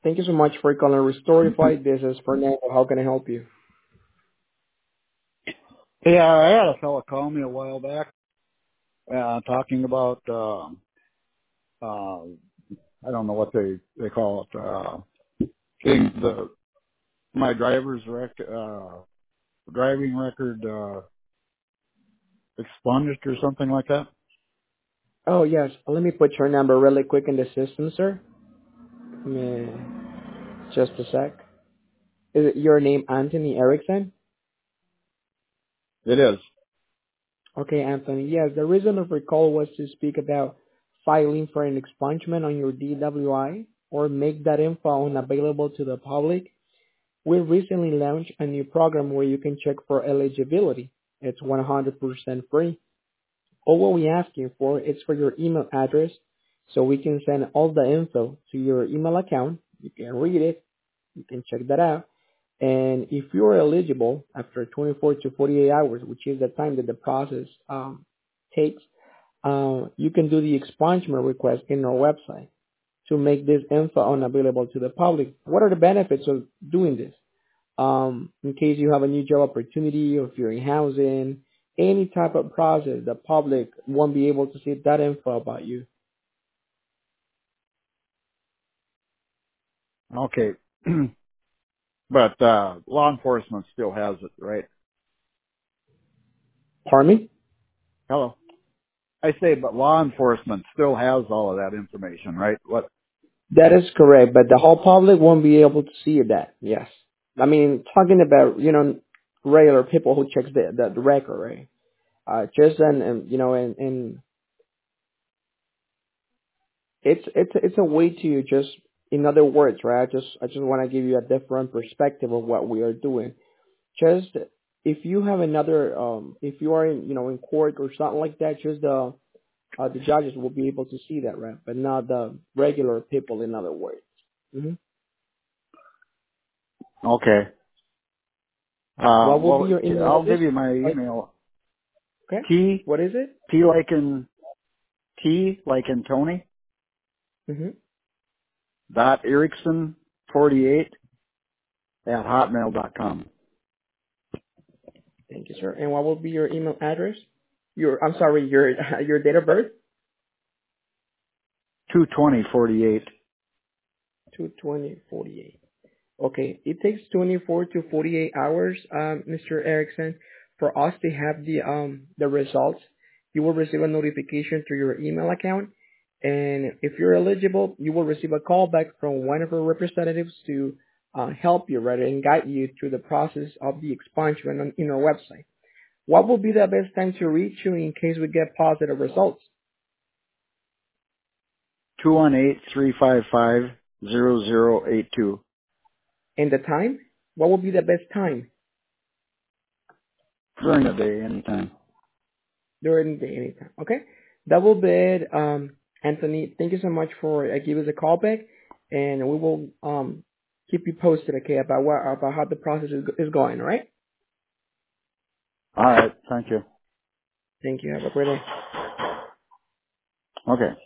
Thank you so much for calling Restorify. This is Fernando. How can I help you? Yeah, I had a fella call me a while back, talking about, I don't know what they call it, getting my driving record, expunged or something like that. Oh, yes. Let me put your number really quick in the system, sir. Give me just a sec. Is it your name Anthony Erickson? It is. Okay, Anthony. Yes, the reason of your call was to speak about filing for an expungement on your DWI or make that info unavailable to the public. We recently launched a new program where you can check for eligibility. It's 100% free. All what we asking for is for your email address so we can send all the info to your email account. You can read it. You can check that out. And if you're eligible after 24 to 48 hours, which is the time that the process takes, you can do the expungement request in our website to make this info unavailable to the public. What are the benefits of doing this? In case you have a new job opportunity or if you're in housing, any type of process, the public won't be able to see that info about you. Okay. But, law enforcement still has it, right? Pardon me? Hello. I say, but law enforcement still has all of that information, right? What? That is correct, but the whole public won't be able to see that. Yes. I mean, talking about, regular people who checks the record, right? Just and it's a way to just, in other words, right? I just want to give you a different perspective of what we are doing. Just if you have another, if you are in court or something like that, just the judges will be able to see that, right? But not the regular people, in other words. hmm Okay. What will be Well, your email I'll address? give you my email. Okay. T, What is it? T like in Tony, hmm dot Erickson 48 at hotmail.com. Thank you, sir. And what will be your email address? I'm sorry, your your date of birth? 22048. 2/20/48. Okay. It takes 24 to 48 hours, Mr. Erickson, for us to have the results. You will receive a notification to your email account, and if you're eligible, you will receive a call back from one of our representatives to help you, right, and guide you through the process of the expungement in our website. What will be the best time to reach you in case we get positive results? 218-355-0082. And the time? What will be the best time During the day, anytime. during the day, anytime? Okay, that will be it. Anthony, thank you so much for giving us a call back, and we will keep you posted, okay, about how the process is going. All right? All right. Thank you. Thank you. Have a great day. Okay.